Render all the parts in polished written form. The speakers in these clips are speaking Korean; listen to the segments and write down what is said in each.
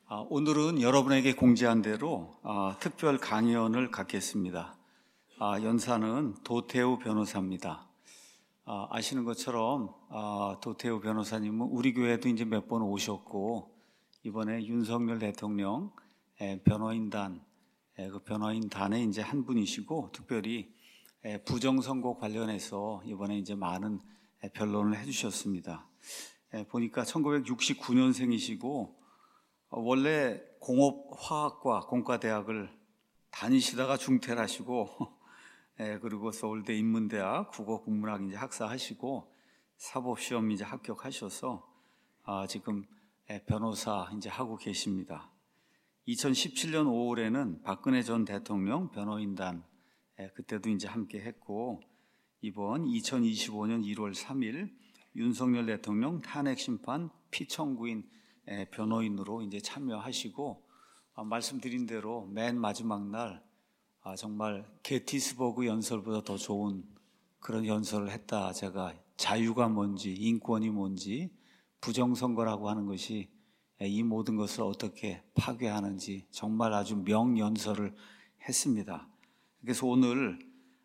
오늘은 여러분에게 공지한 대로 특별 강연을 갖겠습니다. 연사는 도태우 변호사입니다. 아시는 것처럼 도태우 변호사님은 우리 교회도 이제 몇 번 오셨고, 이번에 윤석열 대통령 변호인단, 그 변호인단의 이제 한 분이시고, 특별히 부정선거 관련해서 이번에 이제 많은 변론을 해주셨습니다. 보니까 1969년생이시고 원래 공업화학과 공과대학을 다니시다가 중퇴를 하시고 그리고 서울대 인문대학 국어국문학 이제 학사하시고 사법시험 이제 합격하셔서 지금 변호사 이제 하고 계십니다. 2017년 5월에는 박근혜 전 대통령 변호인단 그때도 이제 함께 했고, 이번 2025년 1월 3일 윤석열 대통령 탄핵심판 피청구인 변호인으로 이제 참여하시고, 말씀드린 대로 맨 마지막 날 정말 게티스버그 연설보다 더 좋은 그런 연설을 했다. 제가 자유가 뭔지, 인권이 뭔지, 부정선거라고 하는 것이 이 모든 것을 어떻게 파괴하는지 정말 아주 명연설을 했습니다. 그래서 오늘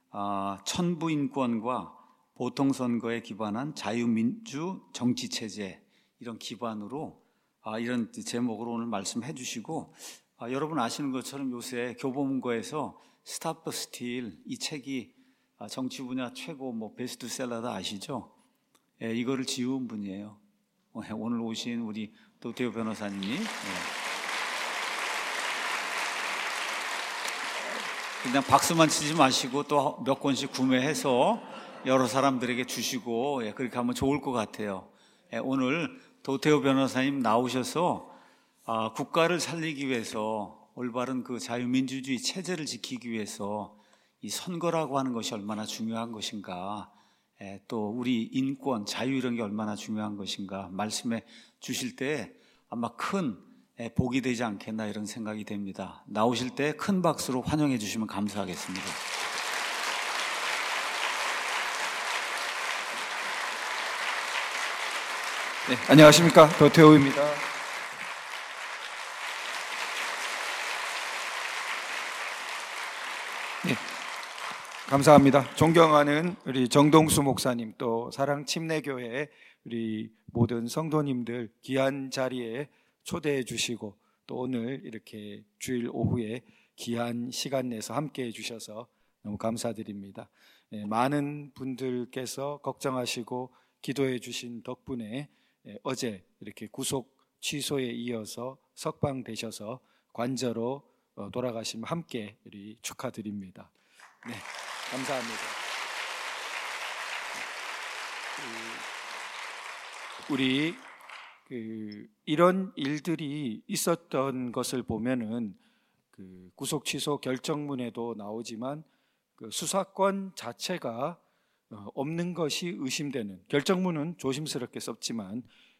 천부인권과 보통선거에 기반한 자유민주 정치체제, 이런 기반으로 이런 제목으로 오늘 말씀해 주시고, 여러분 아시는 것처럼 요새 교보문고에서 스탑 더 스틸, 이 책이 정치 분야 최고 베스트셀러다 아시죠? 이거를 지은 분이에요. 오늘 오신 우리 도태우 변호사님이. 그냥 박수만 치지 마시고 또 몇 권씩 구매해서 여러 사람들에게 주시고 그렇게 하면 좋을 것 같아요. 오늘 도태우 변호사님 나오셔서 국가를 살리기 위해서, 올바른 그 자유민주주의 체제를 지키기 위해서 이 선거라고 하는 것이 얼마나 중요한 것인가, 또 우리 인권, 자유 이런 게 얼마나 중요한 것인가 말씀해 주실 때 아마 큰 복이 되지 않겠나 이런 생각이 됩니다. 나오실 때 큰 박수로 환영해 주시면 감사하겠습니다. 네, 안녕하십니까, 도태우입니다. 네, 감사합니다. 존경하는 우리 정동수 목사님, 또 사랑침례교회 우리 모든 성도님들 귀한 자리에 초대해 주시고, 또 오늘 이렇게 주일 오후에 귀한 시간 내서 함께 해 주셔서 너무 감사드립니다. 많은 분들께서 걱정하시고 기도해 주신 덕분에 어제 이렇게 구속 취소에 이어서 석방되셔서 관저로 돌아가시면 함께 우리 축하드립니다. 네, 감사합니다. 우리 이런 일들이 있었던 것을 보면은 구속 취소 결정문에도 나오지만 수사권 자체가 없는 것이 의심되는, 결정문은 조심스럽게 썼지만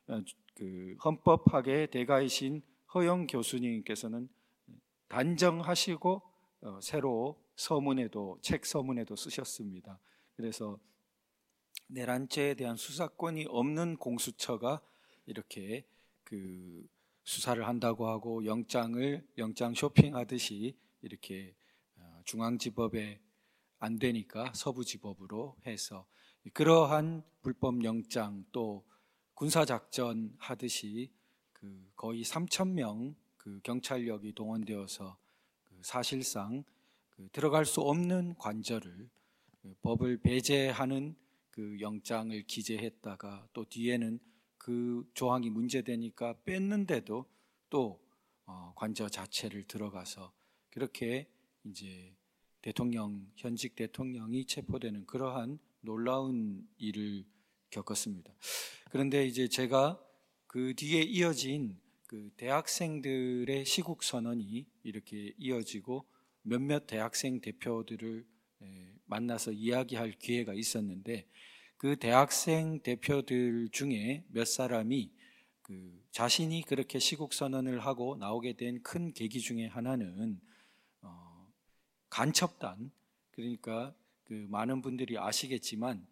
헌법학의 대가이신 허영 교수님께서는 단정하시고 새로 서문에도, 책 서문에도 쓰셨습니다. 그래서 내란죄에 대한 수사권이 없는 공수처가 이렇게 수사를 한다고 하고 영장 쇼핑하듯이 이렇게 중앙지법에 안 되니까 서부지법으로 해서 그러한 불법 영장, 또 군사작전 하듯이 거의 3,000명 경찰력이 동원되어서 사실상 들어갈 수 없는 관저를 법을 배제하는 영장을 기재했다가 또 뒤에는 그 조항이 문제되니까 뺐는데도 또 관저 자체를 들어가서 그렇게 이제 현직 대통령이 체포되는 그러한 놀라운 일을 겪었습니다. 그런데 이제 제가 그 뒤에 이어진 대학생들의 시국 선언이 이렇게 이어지고 몇몇 대학생 대표들을 만나서 이야기할 기회가 있었는데, 그 대학생 대표들 중에 몇 사람이 자신이 그렇게 시국 선언을 하고 나오게 된 큰 계기 중에 하나는 간첩단, 그러니까 많은 분들이 아시겠지만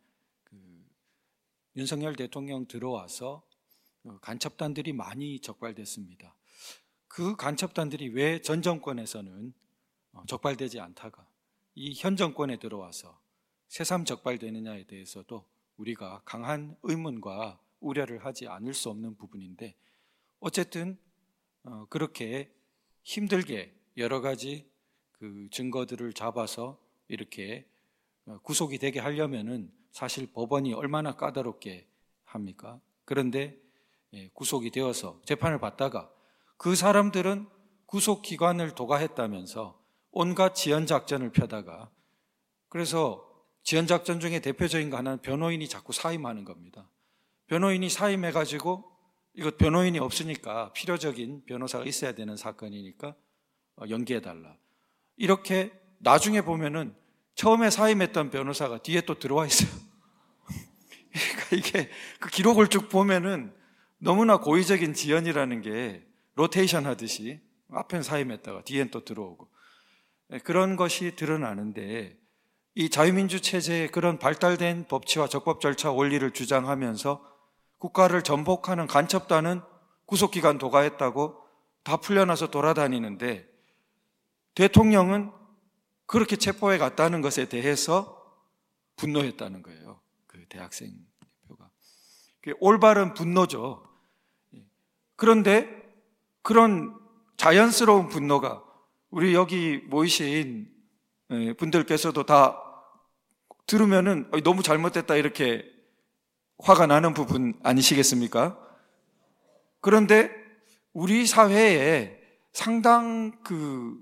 윤석열 대통령 들어와서 간첩단들이 많이 적발됐습니다. 그 간첩단들이 왜 전 정권에서는 적발되지 않다가 이 현 정권에 들어와서 새삼 적발되느냐에 대해서도 우리가 강한 의문과 우려를 하지 않을 수 없는 부분인데, 어쨌든 그렇게 힘들게 여러 가지 그 증거들을 잡아서 이렇게 구속이 되게 하려면은 사실 법원이 얼마나 까다롭게 합니까? 그런데 구속이 되어서 재판을 받다가 그 사람들은 구속기관을 도가했다면서 온갖 지연작전을 펴다가, 그래서 지연작전 중에 대표적인 거 하나는 변호인이 자꾸 사임하는 겁니다. 변호인이 사임해가지고, 이거 변호인이 없으니까 필요적인 변호사가 있어야 되는 사건이니까 연기해달라. 이렇게 나중에 보면은 처음에 사임했던 변호사가 뒤에 또 들어와 있어요. 그러니까 이게 그 기록을 쭉 보면은 너무나 고의적인 지연이라는 게 로테이션 하듯이 앞엔 사임했다가 뒤엔 또 들어오고 그런 것이 드러나는데, 이 자유민주 체제의 그런 발달된 법치와 적법 절차 원리를 주장하면서 국가를 전복하는 간첩단은 구속기간 도가했다고 다 풀려나서 돌아다니는데, 대통령은 그렇게 체포해 갔다는 것에 대해서 분노했다는 거예요. 그 대학생 대표가. 그게 올바른 분노죠. 그런데 그런 자연스러운 분노가 우리 여기 모이신 분들께서도 다 들으면은 너무 잘못됐다 이렇게 화가 나는 부분 아니시겠습니까? 그런데 우리 사회에 상당 그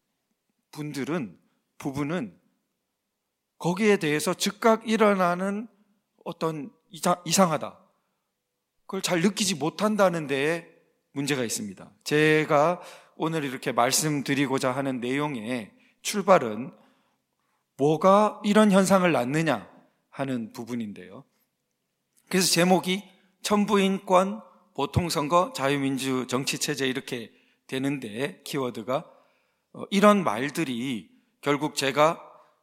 부분은 거기에 대해서 즉각 일어나는 어떤 이상하다, 그걸 잘 느끼지 못한다는 데에 문제가 있습니다. 제가 오늘 이렇게 말씀드리고자 하는 내용의 출발은 뭐가 이런 현상을 낳느냐 하는 부분인데요. 그래서 제목이 천부인권, 보통선거, 자유민주 정치체제 이렇게 되는데, 키워드가 이런 말들이 결국 제가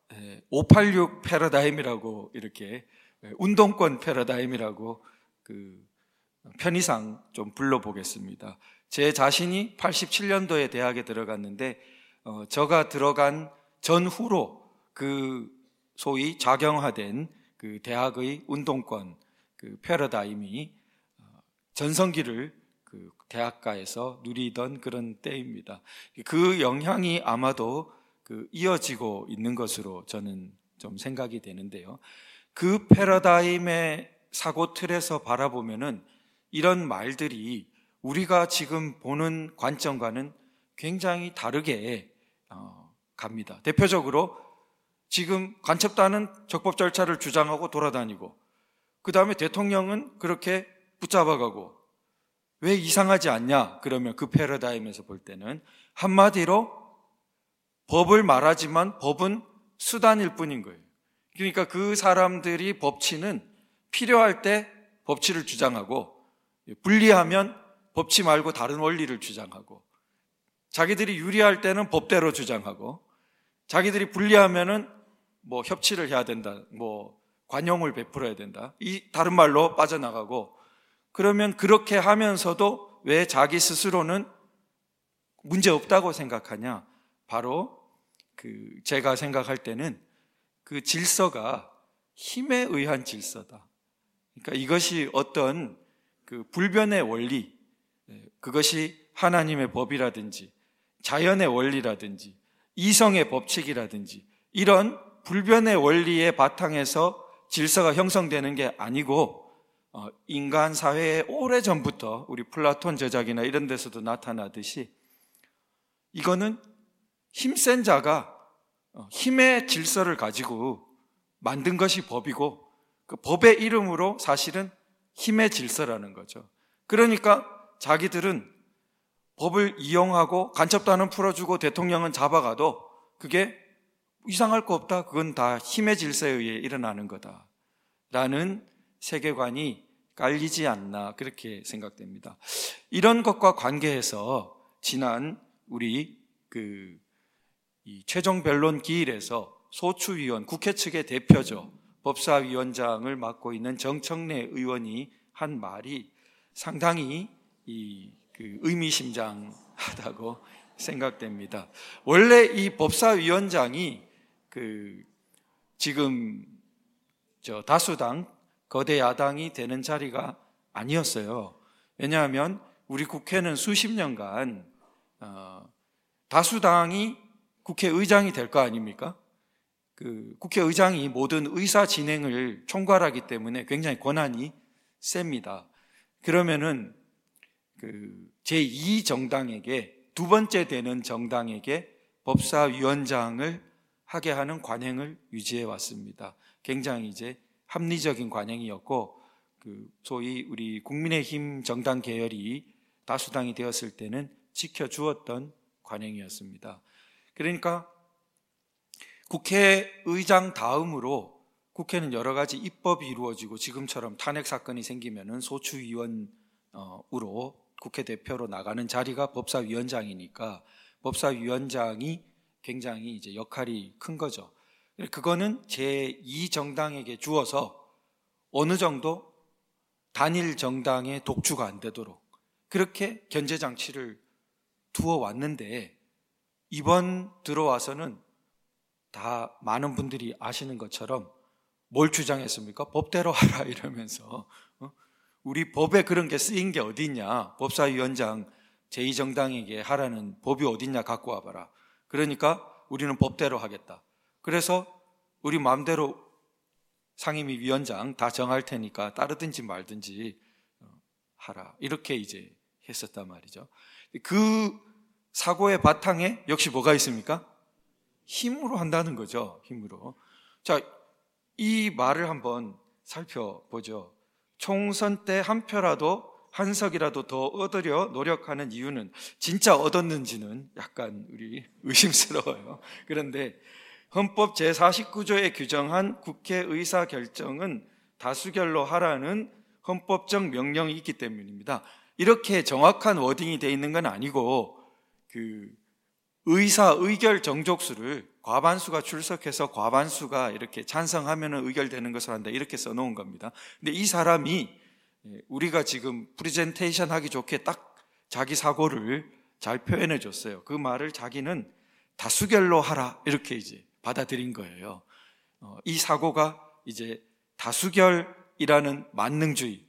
586 패러다임이라고, 이렇게 운동권 패러다임이라고 그 편의상 좀 불러보겠습니다. 제 자신이 87년도에 대학에 들어갔는데 저가 들어간 전후로 그 소위 작용화된 그 대학의 운동권 그 패러다임이 전성기를 그 대학가에서 누리던 그런 때입니다. 그 영향이 아마도 그 이어지고 있는 것으로 저는 좀 생각이 되는데요. 그 패러다임의 사고 틀에서 바라보면은 이런 말들이 우리가 지금 보는 관점과는 굉장히 다르게 갑니다. 대표적으로 지금 간첩단은 적법 절차를 주장하고 돌아다니고, 그 다음에 대통령은 그렇게 붙잡아가고, 왜 이상하지 않냐? 그러면 그 패러다임에서 볼 때는 한마디로 법을 말하지만 법은 수단일 뿐인 거예요. 그러니까 그 사람들이 법치는 필요할 때 법치를 주장하고, 불리하면 법치 말고 다른 원리를 주장하고, 자기들이 유리할 때는 법대로 주장하고, 자기들이 불리하면은 뭐 협치를 해야 된다, 뭐 관용을 베풀어야 된다, 이 다른 말로 빠져나가고, 그러면 그렇게 하면서도 왜 자기 스스로는 문제 없다고 생각하냐? 바로 제가 생각할 때는 그 질서가 힘에 의한 질서다. 그러니까 이것이 어떤 그 불변의 원리, 그것이 하나님의 법이라든지 자연의 원리라든지 이성의 법칙이라든지 이런 불변의 원리의 바탕에서 질서가 형성되는 게 아니고, 인간 사회에 오래전부터 우리 플라톤 저작이나 이런 데서도 나타나듯이 이거는 힘센 자가 힘의 질서를 가지고 만든 것이 법이고, 그 법의 이름으로 사실은 힘의 질서라는 거죠. 그러니까 자기들은 법을 이용하고 간첩단은 풀어주고 대통령은 잡아가도 그게 이상할 거 없다, 그건 다 힘의 질서에 의해 일어나는 거다 라는 세계관이 깔리지 않나, 그렇게 생각됩니다. 이런 것과 관계해서 지난 우리 이 최종 변론 기일에서 소추위원, 국회 측의 대표죠, 법사위원장을 맡고 있는 정청래 의원이 한 말이 상당히 의미심장한 하다고 생각됩니다. 원래 이 법사위원장이 지금 다수당 거대 야당이 되는 자리가 아니었어요. 왜냐하면 우리 국회는 수십 년간 다수당이 국회의장이 될 거 아닙니까? 국회의장이 모든 의사 진행을 총괄하기 때문에 굉장히 권한이 셉니다. 그러면은 제2정당에게, 두 번째 되는 정당에게 법사위원장을 하게 하는 관행을 유지해 왔습니다. 굉장히 이제 합리적인 관행이었고, 소위 우리 국민의힘 정당 계열이 다수당이 되었을 때는 지켜주었던 관행이었습니다. 그러니까 국회의장 다음으로 국회는 여러 가지 입법이 이루어지고, 지금처럼 탄핵 사건이 생기면은 소추위원으로 국회 대표로 나가는 자리가 법사위원장이니까 법사위원장이 굉장히 이제 역할이 큰 거죠. 그거는 제2정당에게 주어서 어느 정도 단일 정당의 독주가 안 되도록 그렇게 견제 장치를 두어 왔는데, 이번 들어와서는 다 많은 분들이 아시는 것처럼 뭘 주장했습니까? 법대로 하라 이러면서 우리 법에 그런 게 쓰인 게 어디 있냐, 법사위원장 제2정당에게 하라는 법이 어디 있냐 갖고 와봐라. 그러니까 우리는 법대로 하겠다. 그래서 우리 마음대로 상임위 위원장 다 정할 테니까 따르든지 말든지 하라, 이렇게 이제 했었단 말이죠. 그 사고의 바탕에 역시 뭐가 있습니까? 힘으로 한다는 거죠. 힘으로. 자, 이 말을 한번 살펴보죠. 총선 때 한 표라도, 한 석이라도 더 얻으려 노력하는 이유는 진짜 얻었는지는 약간 우리 의심스러워요. 그런데 헌법 제49조에 규정한 국회 의사결정은 다수결로 하라는 헌법적 명령이 있기 때문입니다. 이렇게 정확한 워딩이 되어 있는 건 아니고, 의사 의결 정족수를 과반수가 출석해서 과반수가 이렇게 찬성하면 의결되는 것을 한다, 이렇게 써놓은 겁니다. 근데 이 사람이 우리가 지금 프레젠테이션 하기 좋게 딱 자기 사고를 잘 표현해 줬어요. 그 말을 자기는 다수결로 하라, 이렇게 이제 받아들인 거예요. 이 사고가 이제 다수결이라는 만능주의,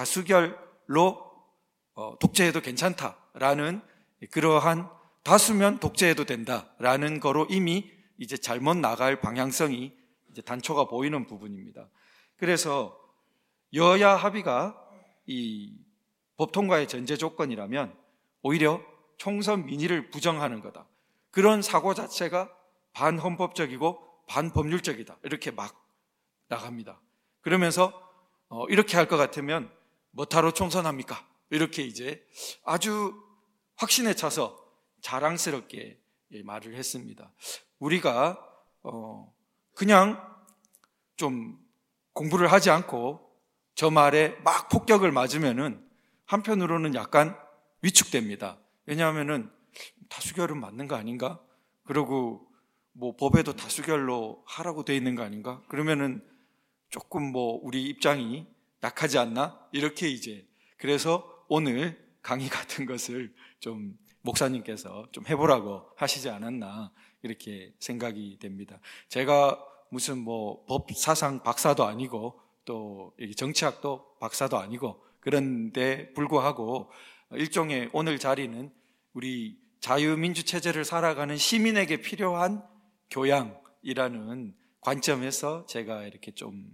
다수결로 독재해도 괜찮다라는 그러한, 다수면 독재해도 된다라는 거로 이미 이제 잘못 나갈 방향성이 이제 단초가 보이는 부분입니다. 그래서 여야 합의가 이 법 통과의 전제 조건이라면 오히려 총선 민의를 부정하는 거다, 그런 사고 자체가 반헌법적이고 반법률적이다, 이렇게 막 나갑니다. 그러면서 이렇게 할 것 같으면 뭐하러 총선합니까? 이렇게 이제 아주 확신에 차서 자랑스럽게 말을 했습니다. 우리가 그냥 좀 공부를 하지 않고 저 말에 막 폭격을 맞으면은 한편으로는 약간 위축됩니다. 왜냐하면은 다수결은 맞는 거 아닌가? 그리고 뭐 법에도 다수결로 하라고 돼 있는 거 아닌가? 그러면은 조금 뭐 우리 입장이 약하지 않나? 이렇게 이제, 그래서 오늘 강의 같은 것을 좀 목사님께서 좀 해보라고 하시지 않았나, 이렇게 생각이 됩니다. 제가 무슨 뭐 법사상 박사도 아니고 또 정치학도 박사도 아니고, 그런데 불구하고 일종의 오늘 자리는 우리 자유민주 체제를 살아가는 시민에게 필요한 교양이라는 관점에서 제가 이렇게 좀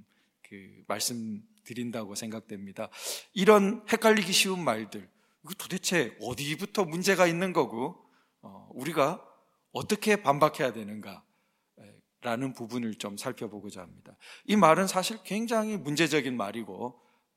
말씀드린다고 생각됩니다. 이런 헷갈리기 쉬운 말들, 이거 도대체 어디부터 문제가 있는 거고 우리가 어떻게 반박해야 되는가 라는 부분을 좀 살펴보고자 합니다. 이 말은 사실 굉장히 문제적인 말이고,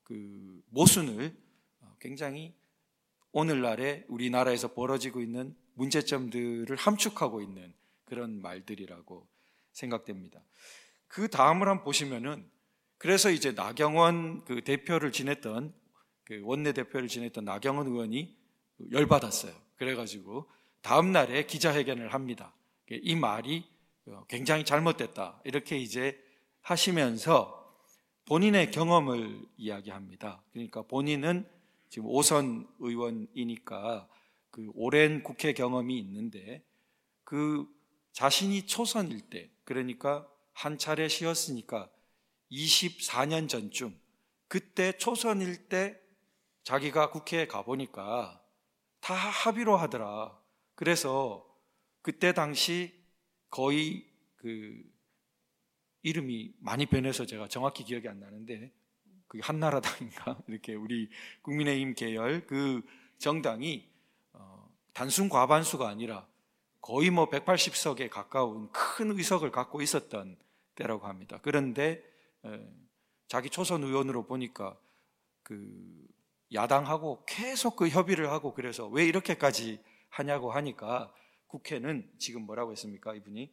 모순을 굉장히 오늘날에 우리나라에서 벌어지고 있는 문제점들을 함축하고 있는 그런 말들이라고 생각됩니다. 그 다음을 한번 보시면은, 그래서 이제 나경원 대표를 지냈던, 원내대표를 지냈던 나경원 의원이 열받았어요. 그래가지고 다음날에 기자회견을 합니다. 이 말이 굉장히 잘못됐다, 이렇게 이제 하시면서 본인의 경험을 이야기합니다. 그러니까 본인은 지금 5선 의원이니까 그 오랜 국회 경험이 있는데 그 자신이 초선일 때, 그러니까 한 차례 쉬었으니까 24년 전쯤, 그때 초선일 때 자기가 국회에 가보니까 다 합의로 하더라. 그래서 그때 당시 거의 그 이름이 많이 변해서 제가 정확히 기억이 안 나는데 그 한나라당인가 이렇게 우리 국민의힘 계열 그 정당이 단순 과반수가 아니라 거의 180석에 가까운 큰 의석을 갖고 있었던 때라고 합니다. 그런데 자기 초선 의원으로 보니까 그 야당하고 계속 그 협의를 하고, 그래서 왜 이렇게까지 하냐고 하니까 국회는 지금 뭐라고 했습니까? 이분이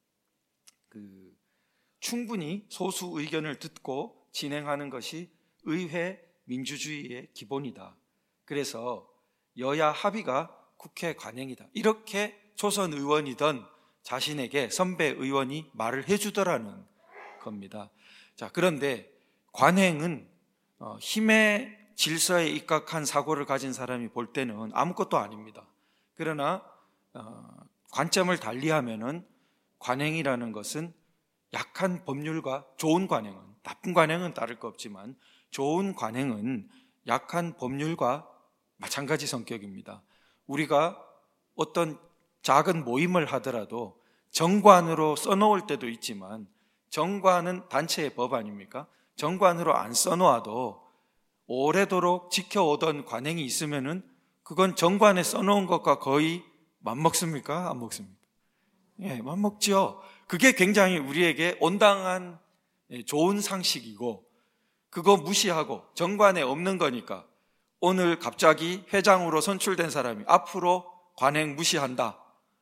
충분히 소수 의견을 듣고 진행하는 것이 의회 민주주의의 기본이다. 그래서 여야 합의가 국회 관행이다. 이렇게 초선 의원이던 자신에게 선배 의원이 말을 해주더라는 겁니다. 자, 그런데 관행은 힘의 질서에 입각한 사고를 가진 사람이 볼 때는 아무것도 아닙니다. 그러나 관점을 달리하면은 관행이라는 것은 약한 법률과 좋은 관행은, 나쁜 관행은 따를 거 없지만 좋은 관행은 약한 법률과 마찬가지 성격입니다. 우리가 어떤 작은 모임을 하더라도 정관으로 써놓을 때도 있지만 정관은 단체의 법 아닙니까? 정관으로 안 써놓아도 오래도록 지켜오던 관행이 있으면은 그건 정관에 써놓은 것과 거의 맞먹습니까? 안 먹습니까? 예, 맞먹죠. 그게 굉장히 우리에게 온당한 좋은 상식이고, 그거 무시하고 정관에 없는 거니까 오늘 갑자기 회장으로 선출된 사람이 앞으로 관행 무시한다.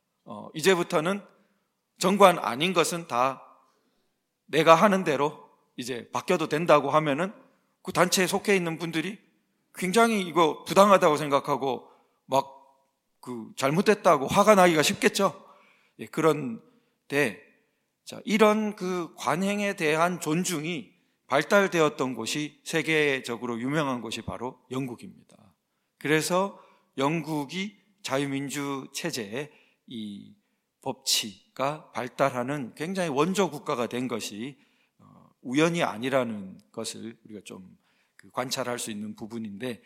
이제부터는 정관 아닌 것은 다 내가 하는 대로 이제 바뀌어도 된다고 하면은 그 단체에 속해 있는 분들이 굉장히 이거 부당하다고 생각하고 막 잘못됐다고 화가 나기가 쉽겠죠. 예, 그런데 이런 그 관행에 대한 존중이 발달되었던 곳이 세계적으로 유명한 곳이 바로 영국입니다. 그래서 영국이 자유민주 체제의 이 법치가 발달하는 굉장히 원조 국가가 된 것이 우연이 아니라는 것을 우리가 좀 관찰할 수 있는 부분인데,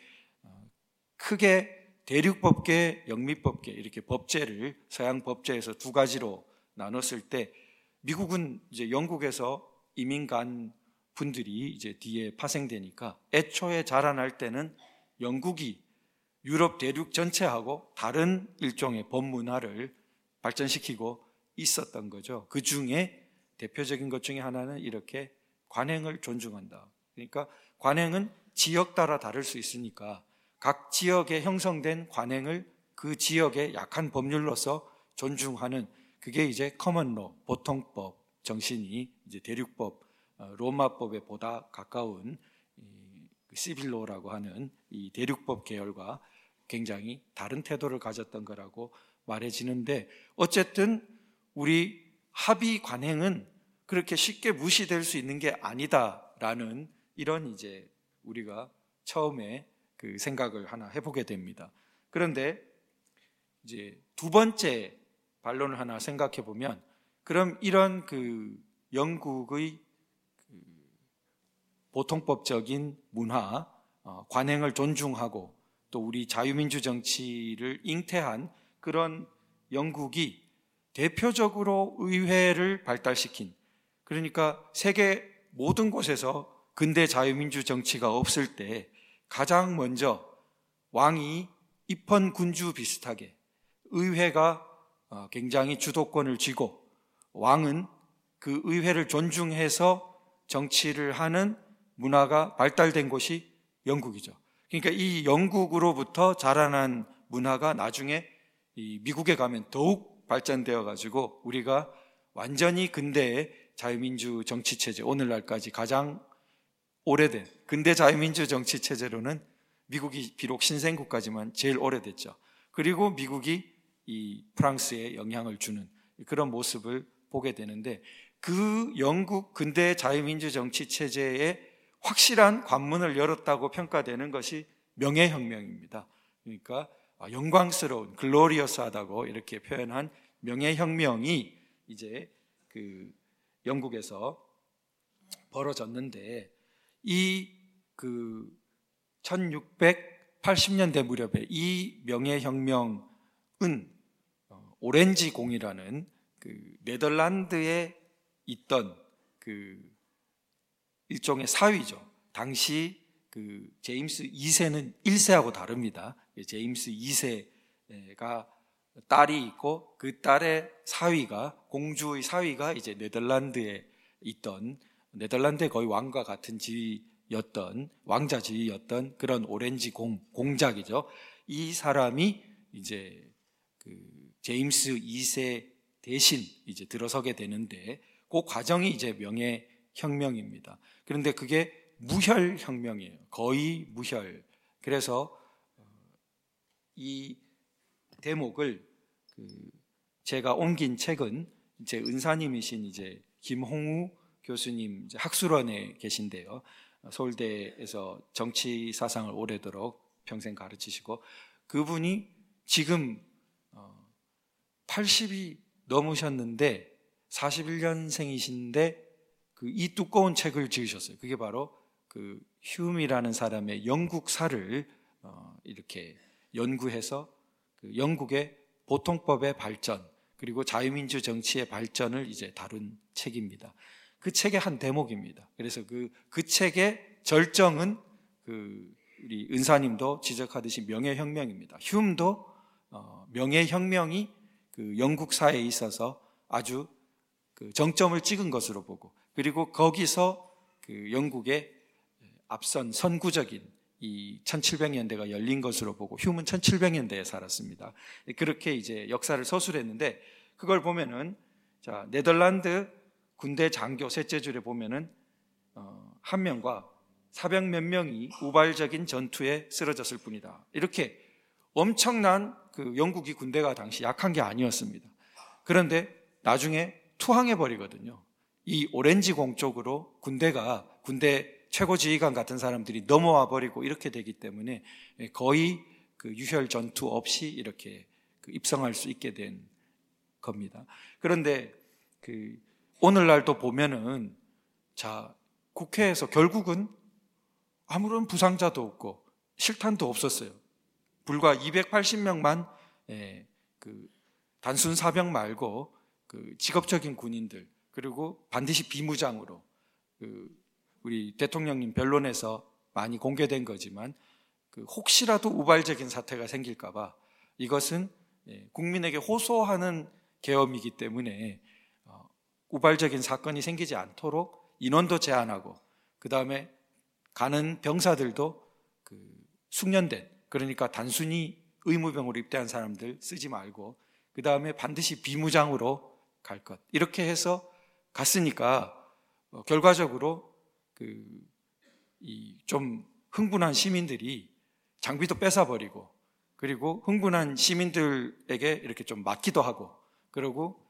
크게 대륙법계, 영미법계 이렇게 법제를 서양 법제에서 두 가지로 나눴을 때, 미국은 이제 영국에서 이민 간 분들이 이제 뒤에 파생되니까 애초에 자라날 때는 영국이 유럽 대륙 전체하고 다른 일종의 법문화를 발전시키고 있었던 거죠. 그 중에 대표적인 것 중에 하나는 이렇게 관행을 존중한다. 그러니까 관행은 지역 따라 다를 수 있으니까 각 지역에 형성된 관행을 그 지역의 약한 법률로서 존중하는, 그게 이제 커먼로, 보통법 정신이 이제 대륙법, 로마법에 보다 가까운 시빌로라고 하는 이 대륙법 계열과 굉장히 다른 태도를 가졌던 거라고 말해지는데, 어쨌든 우리 합의 관행은 그렇게 쉽게 무시될 수 있는 게 아니다라는 이런 이제 우리가 처음에 그 생각을 하나 해보게 됩니다. 그런데 이제 두 번째 반론을 하나 생각해 보면, 그럼 이런 그 영국의 보통법적인 문화, 관행을 존중하고 또 우리 자유민주 정치를 잉태한 그런 영국이 대표적으로 의회를 발달시킨, 그러니까 세계 모든 곳에서 근대 자유민주 정치가 없을 때 가장 먼저 왕이 입헌군주 비슷하게 의회가 굉장히 주도권을 쥐고 왕은 그 의회를 존중해서 정치를 하는 문화가 발달된 곳이 영국이죠. 그러니까 이 영국으로부터 자라난 문화가 나중에 이 미국에 가면 더욱 발전되어 가지고 우리가 완전히 근대의 자유민주 정치체제, 오늘날까지 가장 오래된 근대 자유민주 정치체제로는 미국이 비록 신생국가지만 제일 오래됐죠. 그리고 미국이 이 프랑스에 영향을 주는 그런 모습을 보게 되는데, 그 영국 근대 자유민주 정치체제에 확실한 관문을 열었다고 평가되는 것이 명예혁명입니다. 그러니까 영광스러운, 글로리어스하다고 이렇게 표현한 명예혁명이 이제 그 영국에서 벌어졌는데, 이 그 1680년대 무렵에 이 명예혁명은 오렌지 공이라는 그 네덜란드에 있던 그 일종의 사위죠. 당시 그 제임스 2세는 1세하고 다릅니다. 제임스 2세가 딸이 있고 그 딸의 사위가, 공주의 사위가 이제 네덜란드에 있던, 네덜란드의 거의 왕과 같은 지위였던, 왕자 지위였던 그런 오렌지 공작이죠. 이 사람이 이제 그 제임스 2세 대신 이제 들어서게 되는데, 그 과정이 이제 명예혁명입니다. 그런데 그게 무혈혁명이에요. 거의 무혈. 그래서 이 대목을 제가 옮긴 책은 이제 은사님이신 이제 김홍우 교수님, 이제 학술원에 계신데요. 서울대에서 정치 사상을 오래도록 평생 가르치시고, 그분이 지금 80이 넘으셨는데 41년생이신데 이 두꺼운 책을 지으셨어요. 그게 바로 그 휴음이라는 사람의 영국사를 이렇게 연구해서 그 영국의 보통법의 발전, 그리고 자유민주 정치의 발전을 이제 다룬 책입니다. 그 책의 한 대목입니다. 그래서 그 책의 절정은 우리 은사님도 지적하듯이 명예혁명입니다. 휴음도 명예혁명이 그 영국사에 있어서 아주 그 정점을 찍은 것으로 보고, 그리고 거기서 그 영국의 앞선 선구적인 이 1700년대가 열린 것으로 보고, 휴음은 1700년대에 살았습니다. 그렇게 이제 역사를 서술했는데, 그걸 보면은 자, 네덜란드 군대 장교 셋째 줄에 보면은 한 명과 400 몇 명이 우발적인 전투에 쓰러졌을 뿐이다. 이렇게 엄청난 그 영국이 군대가 당시 약한 게 아니었습니다. 그런데 나중에 투항해 버리거든요. 이 오렌지공 쪽으로 군대 최고 지휘관 같은 사람들이 넘어와 버리고 이렇게 되기 때문에 거의 그 유혈 전투 없이 이렇게 입성할 수 있게 된 겁니다. 그런데 오늘날도 보면은 자, 국회에서 결국은 아무런 부상자도 없고 실탄도 없었어요. 불과 280명만 그 단순 사병 말고 그 직업적인 군인들, 그리고 반드시 비무장으로, 우리 대통령님 변론에서 많이 공개된 거지만 혹시라도 우발적인 사태가 생길까봐 이것은 국민에게 호소하는 계엄이기 때문에 우발적인 사건이 생기지 않도록 인원도 제한하고, 그 다음에 가는 병사들도 숙련된, 그러니까 단순히 의무병으로 입대한 사람들 쓰지 말고 그 다음에 반드시 비무장으로 갈 것, 이렇게 해서 갔으니까 결과적으로 좀 흥분한 시민들이 장비도 뺏어버리고, 그리고 흥분한 시민들에게 이렇게 좀 맞기도 하고, 그리고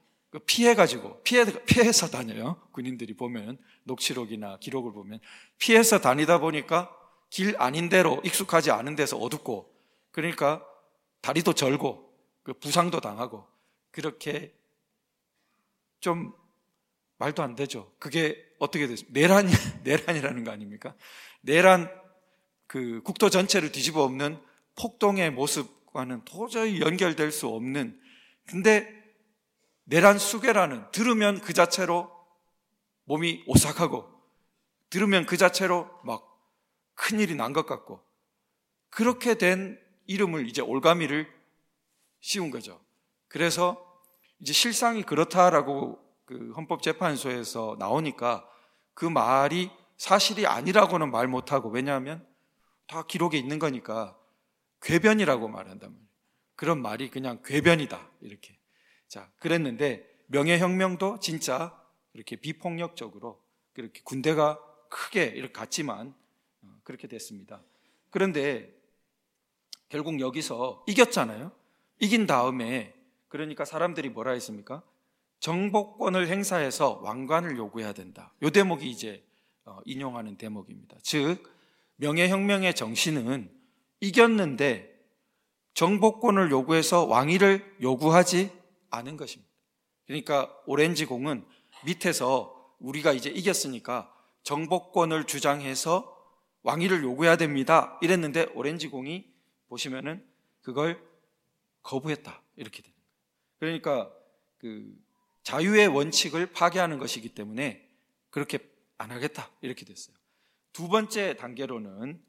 피해서 다녀요. 군인들이 보면 녹취록이나 기록을 보면 피해서 다니다 보니까 길 아닌 데로, 익숙하지 않은 데서 어둡고, 그러니까 다리도 절고 부상도 당하고, 그렇게 좀 말도 안 되죠. 그게 어떻게 됐습니까? 내란이라는 거 아닙니까? 내란, 국토 전체를 뒤집어 엎는 폭동의 모습과는 도저히 연결될 수 없는, 근데 내란 수괴라는, 들으면 그 자체로 몸이 오싹하고, 들으면 그 자체로 막 큰일이 난 것 같고, 그렇게 된 이름을 이제 올가미를 씌운 거죠. 그래서 이제 실상이 그렇다라고 헌법재판소에서 나오니까 그 말이 사실이 아니라고는 말 못하고, 왜냐하면 다 기록에 있는 거니까 궤변이라고 말한단 말이에요. 그런 말이 그냥 궤변이다, 이렇게. 자, 그랬는데 명예혁명도 진짜 그렇게 비폭력적으로, 그렇게 군대가 크게 이렇게 갔지만 그렇게 됐습니다. 그런데 결국 여기서 이겼잖아요. 이긴 다음에 그러니까 사람들이 뭐라 했습니까? 정복권을 행사해서 왕관을 요구해야 된다. 이 대목이 이제 인용하는 대목입니다. 즉 명예혁명의 정신은 이겼는데 정복권을 요구해서 왕위를 요구하지 않은 것입니다. 그러니까 오렌지공은 밑에서 우리가 이제 이겼으니까 정복권을 주장해서 왕위를 요구해야 됩니다 이랬는데 오렌지공이 보시면은 그걸 거부했다 이렇게 되는 거예요. 그러니까 그 자유의 원칙을 파괴하는 것이기 때문에 그렇게 안 하겠다 이렇게 됐어요. 두 번째 단계로는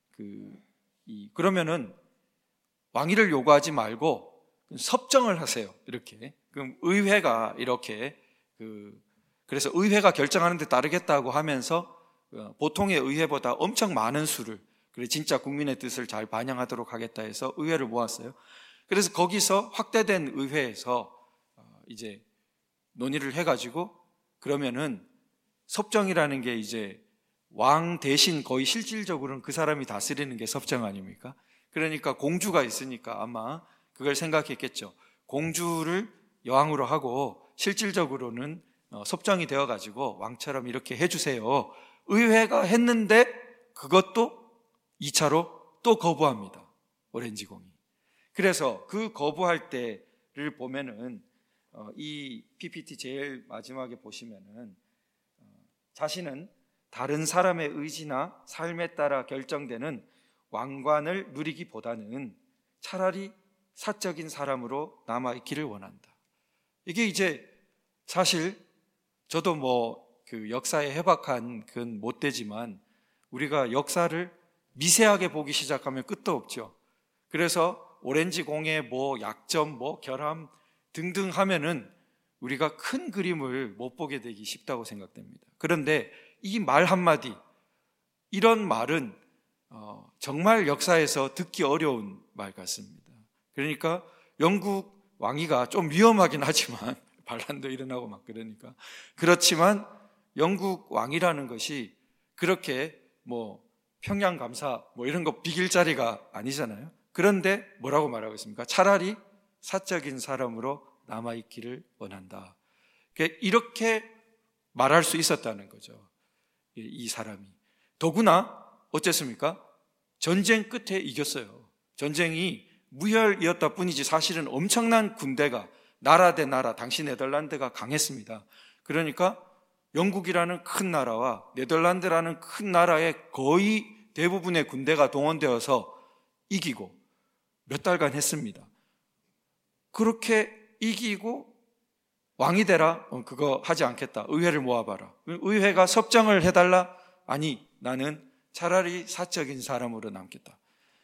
그러면은 왕위를 요구하지 말고 섭정을 하세요 이렇게. 그럼 의회가 이렇게 그래서 의회가 결정하는 데 따르겠다고 하면서 보통의 의회보다 엄청 많은 수를, 그래 진짜 국민의 뜻을 잘 반영하도록 하겠다 해서 의회를 모았어요. 그래서 거기서 확대된 의회에서 이제 논의를 해가지고 그러면은 섭정이라는 게 이제 왕 대신 거의 실질적으로는 그 사람이 다스리는 게 섭정 아닙니까? 그러니까 공주가 있으니까 아마 그걸 생각했겠죠. 공주를 여왕으로 하고 실질적으로는 섭정이 되어가지고 왕처럼 이렇게 해주세요. 의회가 했는데 그것도 2차로 또 거부합니다. 오렌지공이. 그래서 그 거부할 때를 보면은 이 PPT 제일 마지막에 보시면은 자신은 다른 사람의 의지나 삶에 따라 결정되는 왕관을 누리기보다는 차라리 사적인 사람으로 남아있기를 원한다. 이게 이제 사실 저도 그 역사에 해박한 건 못 되지만 우리가 역사를 미세하게 보기 시작하면 끝도 없죠. 그래서 오렌지공의 약점, 결함 등등 하면은 우리가 큰 그림을 못 보게 되기 쉽다고 생각됩니다. 그런데 이 말 한마디, 이런 말은 정말 역사에서 듣기 어려운 말 같습니다. 그러니까 영국 왕위가 좀 위험하긴 하지만 반란도 일어나고 막 그러니까 그렇지만 영국 왕이라는 것이 그렇게 평양 감사 이런 거 비길 자리가 아니잖아요. 그런데 뭐라고 말하고 있습니까? 차라리 사적인 사람으로 남아있기를 원한다. 이렇게 말할 수 있었다는 거죠. 이 사람이. 더구나 어쨌습니까? 전쟁 끝에 이겼어요. 전쟁이 무혈이었다 뿐이지 사실은 엄청난 군대가 나라 대 나라, 당시 네덜란드가 강했습니다. 그러니까 영국이라는 큰 나라와 네덜란드라는 큰 나라의 거의 대부분의 군대가 동원되어서 이기고 몇 달간 했습니다. 그렇게 이기고 왕이 되라? 그거 하지 않겠다. 의회를 모아봐라. 의회가 섭정을 해달라? 아니, 나는 차라리 사적인 사람으로 남겠다.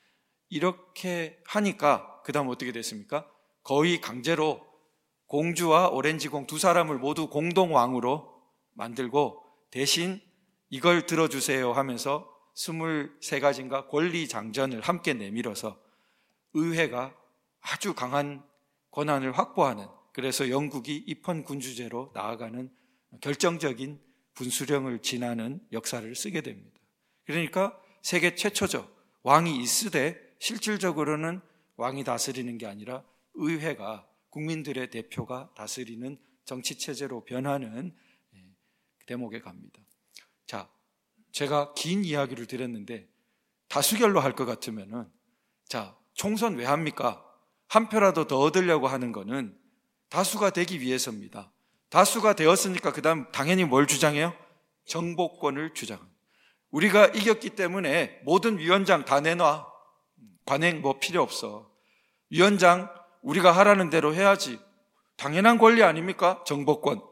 이렇게 하니까 그 다음 어떻게 됐습니까? 거의 강제로 공주와 오렌지공 두 사람을 모두 공동왕으로 만들고 대신 이걸 들어주세요 하면서 23가지인가 권리장전을 함께 내밀어서 의회가 아주 강한 권한을 확보하는, 그래서 영국이 입헌군주제로 나아가는 결정적인 분수령을 지나는 역사를 쓰게 됩니다. 그러니까 세계 최초죠. 왕이 있으되 실질적으로는 왕이 다스리는 게 아니라 의회가, 국민들의 대표가 다스리는 정치체제로 변하는 대목에 갑니다. 자, 제가 긴 이야기를 드렸는데 다수결로 할 것 같으면은, 자, 총선 왜 합니까? 한 표라도 더 얻으려고 하는 거는 다수가 되기 위해서입니다. 다수가 되었으니까 그 다음 당연히 뭘 주장해요? 정복권을 주장합니다. 우리가 이겼기 때문에 모든 위원장 다 내놔. 관행 필요 없어. 위원장 우리가 하라는 대로 해야지. 당연한 권리 아닙니까? 정복권.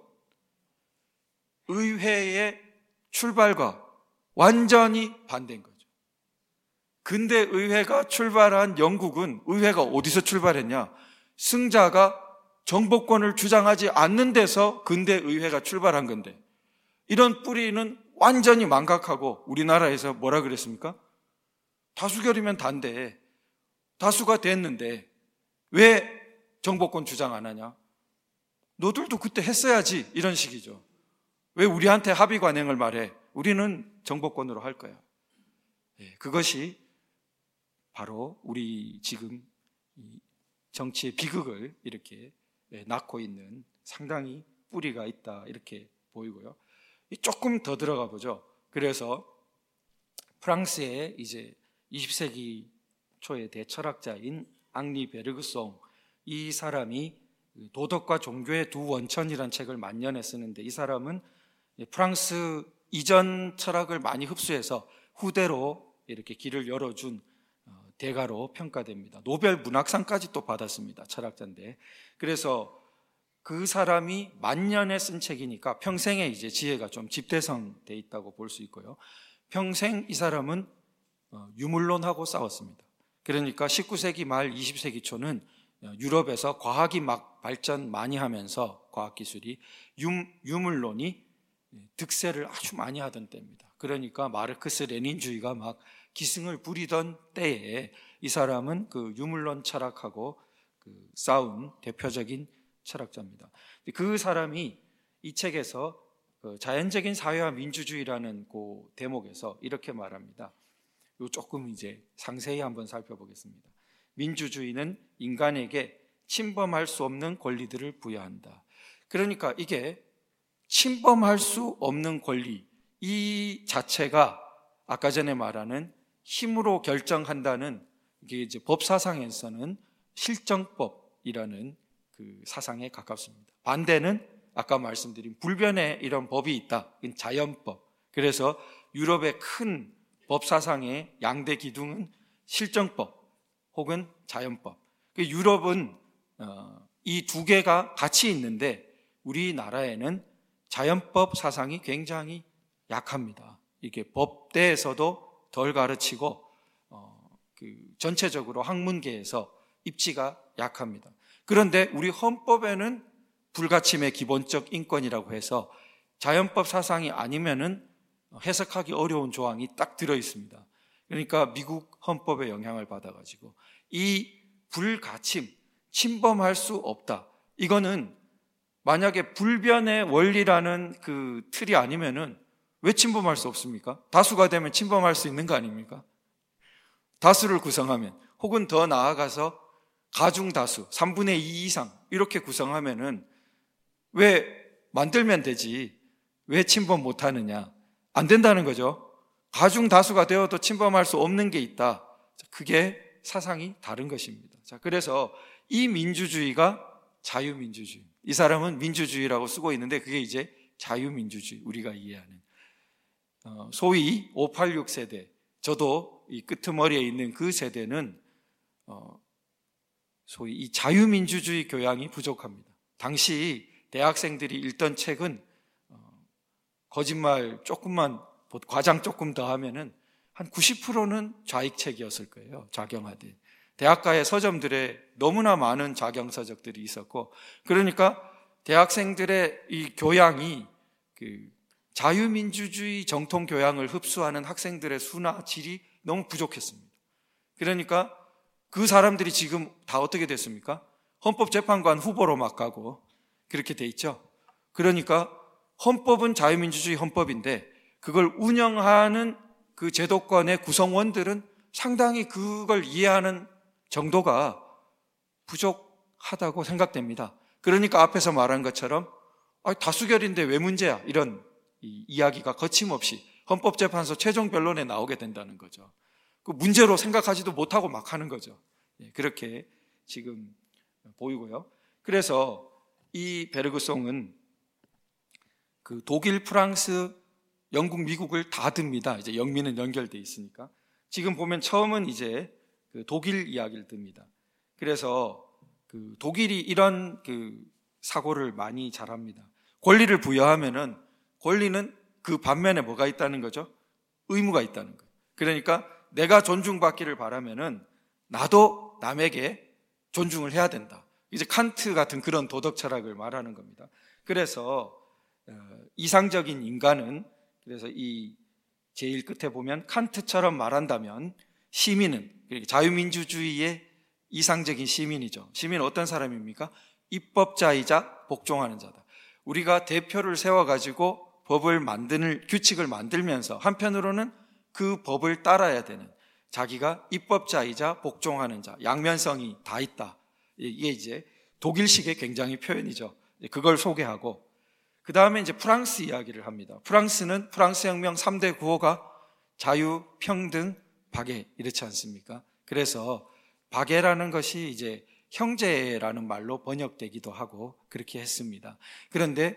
의회의 출발과 완전히 반대인 거죠. 근데 의회가 출발한 영국은 의회가 어디서 출발했냐? 승자가 정복권을 주장하지 않는 데서 근대 의회가 출발한 건데, 이런 뿌리는 완전히 망각하고 우리나라에서 뭐라 그랬습니까? 다수결이면 단데 다수가 됐는데 왜 정복권 주장 안 하냐? 너들도 그때 했어야지, 이런 식이죠. 왜 우리한테 합의 관행을 말해? 우리는 정복권으로 할 거야. 그것이 바로 우리 지금 정치의 비극을 이렇게 낳고 있는 상당히 뿌리가 있다, 이렇게 보이고요. 조금 더 들어가 보죠. 그래서 프랑스의 이제 20세기 초의 대철학자인 앙리 베르그송, 이 사람이 도덕과 종교의 두 원천이라는 책을 만년에 쓰는데, 이 사람은 프랑스 이전 철학을 많이 흡수해서 후대로 이렇게 길을 열어준 대가로 평가됩니다. 노벨 문학상까지 또 받았습니다. 철학자인데. 그래서 그 사람이 만년에 쓴 책이니까 평생에 이제 지혜가 좀 집대성돼 있다고 볼 수 있고요. 평생 이 사람은 유물론하고 싸웠습니다. 그러니까 19세기 말 20세기 초는 유럽에서 과학이 막 발전 많이 하면서 과학기술이 유물론이 득세를 아주 많이 하던 때입니다. 그러니까 마르크스 레닌주의가 막 기승을 부리던 때에 이 사람은 그 유물론 철학하고 싸운 대표적인 철학자입니다. 그 사람이 이 책에서 자연적인 사회와 민주주의라는 그 대목에서 이렇게 말합니다. 요 조금 이제 상세히 한번 살펴보겠습니다. 민주주의는 인간에게 침범할 수 없는 권리들을 부여한다. 그러니까 이게 침범할 수 없는 권리, 이 자체가 아까 전에 말하는 힘으로 결정한다는, 이게 이제 법사상에서는 실정법이라는 그 사상에 가깝습니다. 반대는 아까 말씀드린 불변의 이런 법이 있다. 이건 자연법. 그래서 유럽의 큰 법사상의 양대 기둥은 실정법 혹은 자연법. 유럽은 이 두 개가 같이 있는데 우리나라에는 자연법 사상이 굉장히 약합니다. 이게 법대에서도 덜 가르치고 전체적으로 학문계에서 입지가 약합니다. 그런데 우리 헌법에는 불가침의 기본적 인권이라고 해서 자연법 사상이 아니면은 해석하기 어려운 조항이 딱 들어 있습니다. 그러니까 미국 헌법의 영향을 받아가지고 이 불가침, 침범할 수 없다. 이거는 만약에 불변의 원리라는 그 틀이 아니면은 왜 침범할 수 없습니까? 다수가 되면 침범할 수 있는 거 아닙니까? 다수를 구성하면, 혹은 더 나아가서 가중다수, 3분의 2 이상 이렇게 구성하면은 왜 만들면 되지? 왜 침범 못하느냐? 안 된다는 거죠. 가중다수가 되어도 침범할 수 없는 게 있다. 그게 사상이 다른 것입니다. 자, 그래서 이 민주주의가 자유민주주의. 이 사람은 민주주의라고 쓰고 있는데 그게 이제 자유민주주의, 우리가 이해하는 소위 586 세대, 저도 이 끄트머리에 있는 그 세대는 소위 이 자유민주주의 교양이 부족합니다. 당시 대학생들이 읽던 책은 거짓말 조금만, 과장 조금 더 하면은 한 90%는 좌익책이었을 거예요. 좌경화된. 대학가의 서점들에 너무나 많은 좌경서적들이 있었고, 그러니까 대학생들의 이 교양이 자유민주주의 정통 교양을 흡수하는 학생들의 수나 질이 너무 부족했습니다. 그러니까 그 사람들이 지금 다 어떻게 됐습니까? 헌법재판관 후보로 막 가고 그렇게 돼 있죠. 그러니까 헌법은 자유민주주의 헌법인데 그걸 운영하는 그 제도권의 구성원들은 상당히 그걸 이해하는 정도가 부족하다고 생각됩니다. 그러니까 앞에서 말한 것처럼 다수결인데 왜 문제야? 이런 이야기가 거침없이 헌법재판소 최종 변론에 나오게 된다는 거죠. 그 문제로 생각하지도 못하고 막 하는 거죠. 그렇게 지금 보이고요. 그래서 이 베르그송은 그 독일, 프랑스, 영국, 미국을 다 듭니다. 이제 영미는 연결돼 있으니까. 지금 보면 처음은 이제 그 독일 이야기를 듭니다. 그래서 그 독일이 이런 그 사고를 많이 잘합니다. 권리를 부여하면은 권리는 그 반면에 뭐가 있다는 거죠? 의무가 있다는 거예요. 그러니까 내가 존중받기를 바라면은 나도 남에게 존중을 해야 된다. 이제 칸트 같은 그런 도덕 철학을 말하는 겁니다. 그래서 이상적인 인간은, 그래서 이 제일 끝에 보면 칸트처럼 말한다면 시민은, 자유민주주의의 이상적인 시민이죠. 시민은 어떤 사람입니까? 입법자이자 복종하는 자다. 우리가 대표를 세워가지고 법을 만드는, 규칙을 만들면서 한편으로는 그 법을 따라야 되는, 자기가 입법자이자 복종하는 자, 양면성이 다 있다. 이게 이제 독일식의 굉장히 표현이죠. 그걸 소개하고, 그 다음에 이제 프랑스 이야기를 합니다. 프랑스는 프랑스 혁명 3대 구호가 자유, 평등, 박애, 이렇지 않습니까? 그래서 바게라는 것이 이제 형제라는 말로 번역되기도 하고 그렇게 했습니다. 그런데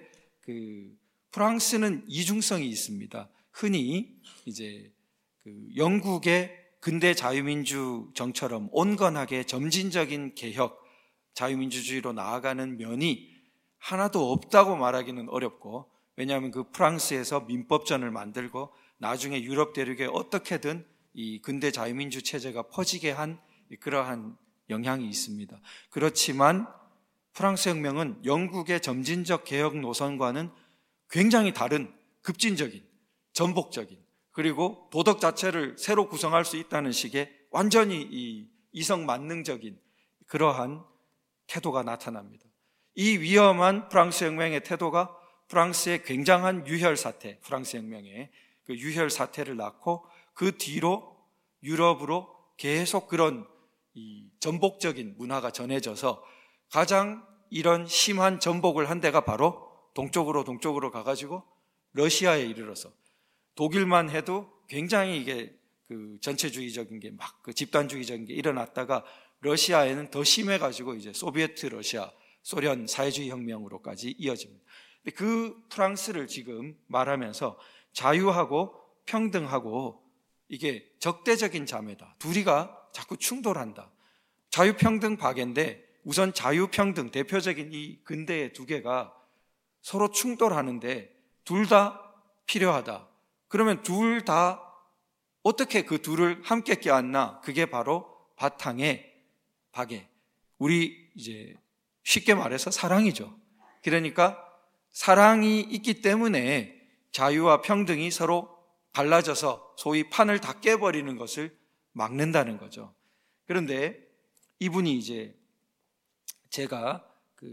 프랑스는 이중성이 있습니다. 흔히 이제 영국의 근대 자유민주 정처럼 온건하게 점진적인 개혁, 자유민주주의로 나아가는 면이 하나도 없다고 말하기는 어렵고, 왜냐하면 그 프랑스에서 민법전을 만들고 나중에 유럽 대륙에 어떻게든 이 근대 자유민주 체제가 퍼지게 한 그러한 영향이 있습니다. 그렇지만 프랑스 혁명은 영국의 점진적 개혁 노선과는 굉장히 다른 급진적인, 전복적인, 그리고 도덕 자체를 새로 구성할 수 있다는 식의 완전히 이성만능적인 그러한 태도가 나타납니다. 이 위험한 프랑스 혁명의 태도가 프랑스의 굉장한 유혈 사태, 프랑스 혁명의 그 유혈 사태를 낳고 그 뒤로 유럽으로 계속 그런 이 전복적인 문화가 전해져서 가장 이런 심한 전복을 한 데가 바로 동쪽으로 가가지고 러시아에 이르러서, 독일만 해도 굉장히 이게 그 전체주의적인 게 막 그 집단주의적인 게 일어났다가 러시아에는 더 심해가지고 이제 소비에트 러시아, 소련 사회주의 혁명으로까지 이어집니다. 근데 그 프랑스를 지금 말하면서 자유하고 평등하고 이게 적대적인 자매다. 둘이가 자꾸 충돌한다. 자유평등 박애인데 우선 자유평등, 대표적인 이 근대의 두 개가 서로 충돌하는데 둘 다 필요하다. 그러면 둘 다 어떻게 그 둘을 함께 껴안나? 그게 바로 바탕의 박애. 우리 이제 쉽게 말해서 사랑이죠. 그러니까 사랑이 있기 때문에 자유와 평등이 서로 갈라져서 소위 판을 다 깨버리는 것을 막는다는 거죠. 그런데 이분이 이제 제가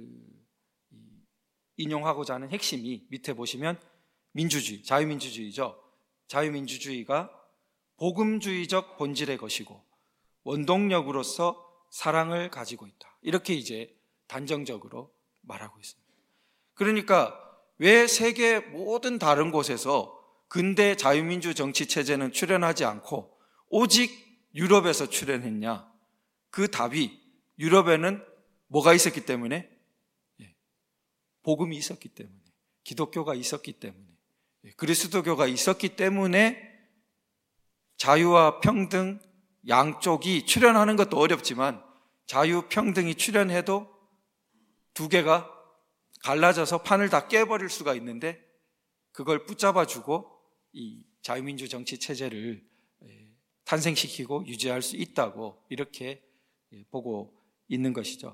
인용하고자 하는 핵심이 밑에 보시면 민주주의, 자유민주주의죠. 자유민주주의가 복음주의적 본질의 것이고 원동력으로서 사랑을 가지고 있다. 이렇게 이제 단정적으로 말하고 있습니다. 그러니까 왜 세계 모든 다른 곳에서 근대 자유민주 정치 체제는 출현하지 않고 오직 유럽에서 출현했냐? 그 답이 유럽에는 뭐가 있었기 때문에? 복음이 있었기 때문에, 기독교가 있었기 때문에, 그리스도교가 있었기 때문에 자유와 평등 양쪽이 출현하는 것도 어렵지만 자유, 평등이 출현해도 두 개가 갈라져서 판을 다 깨버릴 수가 있는데 그걸 붙잡아주고 이 자유민주 정치 체제를 탄생시키고 유지할 수 있다고 이렇게 보고 있는 것이죠.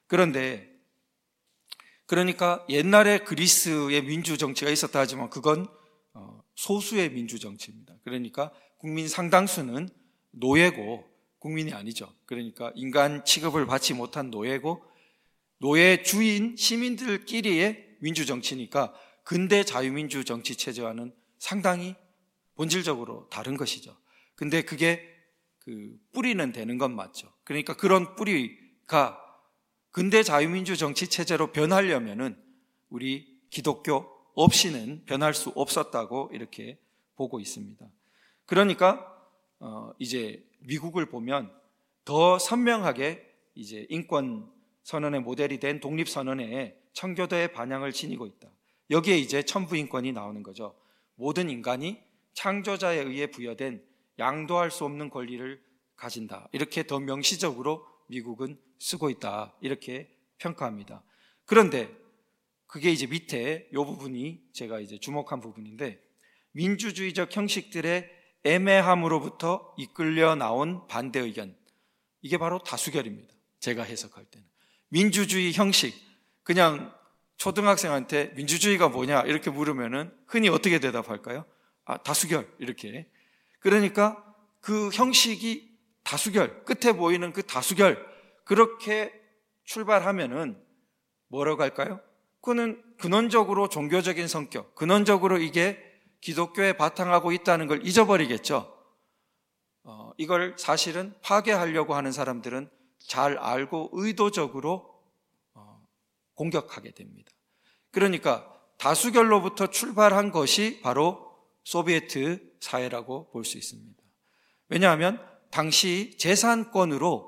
그러니까 옛날에 그리스의 민주 정치가 있었다 하지만 그건 소수의 민주 정치입니다. 그러니까 국민 상당수는 노예고 국민이 아니죠. 그러니까 인간 취급을 받지 못한 노예고 노예 주인 시민들끼리의 민주 정치니까 근대 자유민주 정치 체제와는 상당히 본질적으로 다른 것이죠. 근데 그게 뿌리는 되는 건 맞죠. 그러니까 그런 뿌리가 근대 자유민주 정치 체제로 변하려면은 우리 기독교 없이는 변할 수 없었다고 이렇게 보고 있습니다. 그러니까 이제 미국을 보면 더 선명하게 이제 인권 선언의 모델이 된 독립 선언에 청교도의 반향을 지니고 있다. 여기에 이제 천부인권이 나오는 거죠. 모든 인간이 창조자에 의해 부여된 양도할 수 없는 권리를 가진다. 이렇게 더 명시적으로 미국은 쓰고 있다. 이렇게 평가합니다. 그런데 그게 이제 밑에 이 부분이 제가 이제 주목한 부분인데 민주주의적 형식들의 애매함으로부터 이끌려 나온 반대 의견. 이게 바로 다수결입니다. 제가 해석할 때는. 민주주의 형식. 그냥 초등학생한테 민주주의가 뭐냐 이렇게 물으면은 흔히 어떻게 대답할까요? 다수결 이렇게. 그러니까 그 형식이 다수결, 끝에 보이는 그 다수결 그렇게 출발하면은 뭐라고 할까요? 그거는 근원적으로 종교적인 성격, 근원적으로 이게 기독교에 바탕하고 있다는 걸 잊어버리겠죠. 이걸 사실은 파괴하려고 하는 사람들은 잘 알고 의도적으로 공격하게 됩니다. 그러니까 다수결로부터 출발한 것이 바로 소비에트 사회라고 볼 수 있습니다. 왜냐하면 당시 재산권으로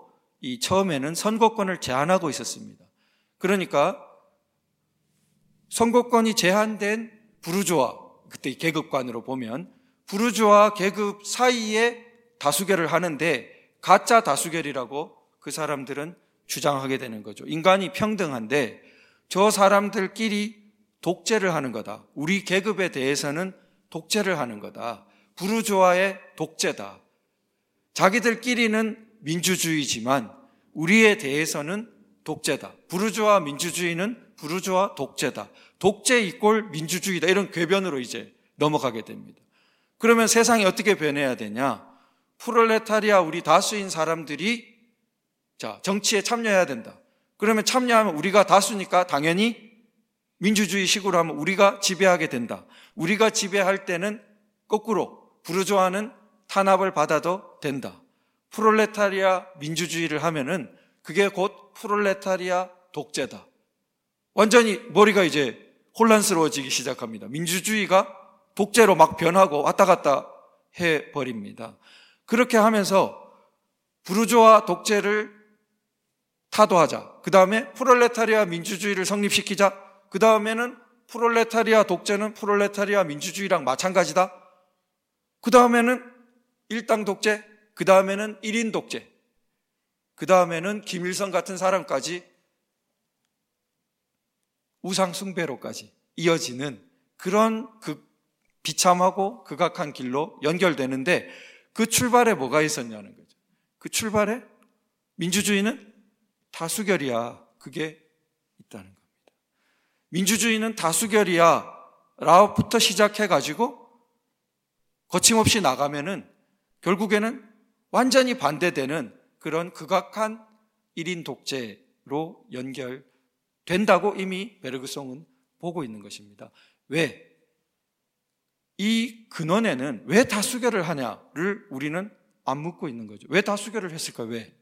이 처음에는 선거권을 제한하고 있었습니다. 그러니까 선거권이 제한된 부르주아, 그때 계급관으로 보면 부르주아 계급 사이에 다수결을 하는데 가짜 다수결이라고 그 사람들은 주장하게 되는 거죠. 인간이 평등한데 저 사람들끼리 독재를 하는 거다. 우리 계급에 대해서는 독재를 하는 거다. 부르주아의 독재다. 자기들끼리는 민주주의지만 우리에 대해서는 독재다. 부르주아 민주주의는 부르주아 독재다. 독재 이꼴 민주주의다. 이런 궤변으로 이제 넘어가게 됩니다. 그러면 세상이 어떻게 변해야 되냐? 프롤레타리아 우리 다수인 사람들이 정치에 참여해야 된다. 그러면 참여하면 우리가 다수니까 당연히 민주주의 식으로 하면 우리가 지배하게 된다. 우리가 지배할 때는 거꾸로 부르주아는 탄압을 받아도 된다. 프롤레타리아 민주주의를 하면은 그게 곧 프롤레타리아 독재다. 완전히 머리가 이제 혼란스러워지기 시작합니다. 민주주의가 독재로 막 변하고 왔다 갔다 해버립니다. 그렇게 하면서 부르주아 독재를 타도하자. 그 다음에 프롤레타리아 민주주의를 성립시키자. 그 다음에는 프롤레타리아 독재는 프롤레타리아 민주주의랑 마찬가지다. 그 다음에는 일당 독재, 그 다음에는 1인 독재, 그 다음에는 김일성 같은 사람까지 우상 숭배로까지 이어지는 그런 비참하고 극악한 길로 연결되는데 그 출발에 뭐가 있었냐는 거죠. 그 출발에 민주주의는 다수결이야. 그게 있다는 겁니다. 민주주의는 다수결이야 라부터 시작해가지고 거침없이 나가면은 결국에는 완전히 반대되는 그런 극악한 1인 독재로 연결된다고 이미 베르그송은 보고 있는 것입니다. 왜? 이 근원에는 왜 다수결을 하냐를 우리는 안 묻고 있는 거죠. 왜 다수결을 했을까? 왜?